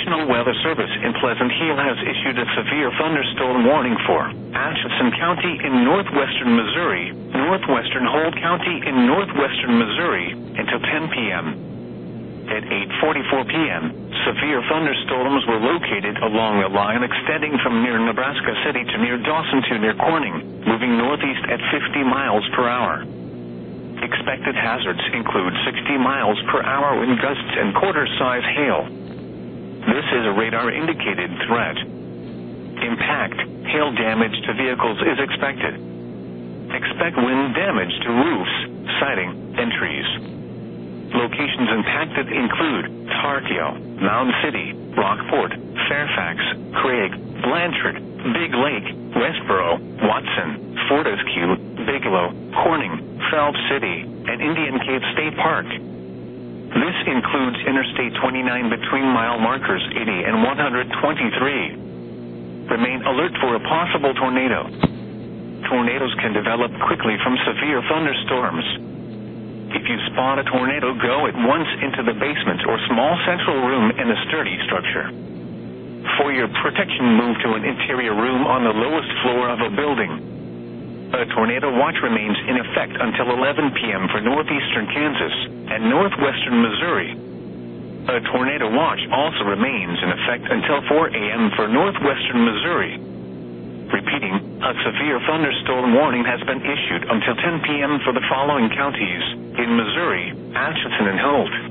National Weather Service in Pleasant Hill has issued a severe thunderstorm warning for Atchison County in northwestern Missouri, northwestern Holt County in northwestern Missouri until 10 p.m. At 8:44 p.m., severe thunderstorms were located along a line extending from near Nebraska City to near Dawson to near Corning, moving northeast at 50 miles per hour. Expected hazards include 60 miles per hour wind gusts and quarter-size hail. This is a radar-indicated threat. Impact, hail damage to vehicles is expected. Expect wind damage to roofs, siding, and trees. Locations impacted include Tarkio, Mound City, Rockport, Fairfax, Craig, Blanchard, Big Lake, Westboro, Watson, Fortescue, Bigelow, Corning, Phelps City, and Indian Cave State Park. This includes Interstate 29 between mile markers 80 and 123. Remain alert for a possible tornado. Tornadoes can develop quickly from severe thunderstorms. If you spot a tornado, go at once into the basement or small central room in a sturdy structure. For your protection, move to an interior room on the lowest floor of a building. A tornado watch remains in effect until 11 p.m. for northeastern Kansas and northwestern Missouri. A tornado watch also remains in effect until 4 a.m. for northwestern Missouri. Repeating, a severe thunderstorm warning has been issued until 10 p.m. for the following counties in Missouri: Atchison and Holt.